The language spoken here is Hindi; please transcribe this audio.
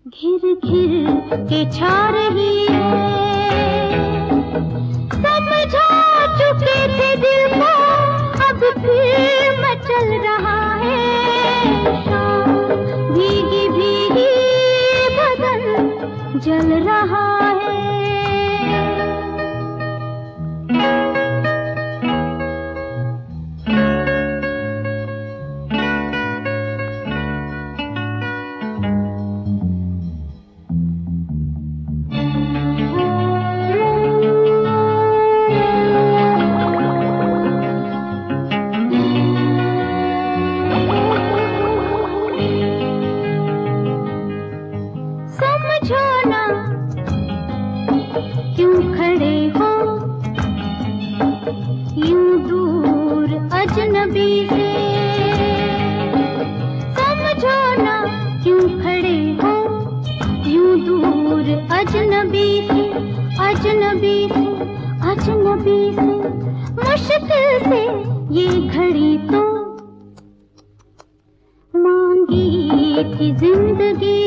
घिर घिर के छा रही है। समझा चुके थे दिल को, अब फिर मचल रहा है। शाम भीगी भीगी बदन जल रहा है। समझो ना क्यों खड़े हो यूं दूर अजनबी से। समझो ना क्यों खड़े हो यूं दूर अजनबी से। अजनबी से अजनबी से मुश्किल से ये घड़ी तो मांगी थी जिंदगी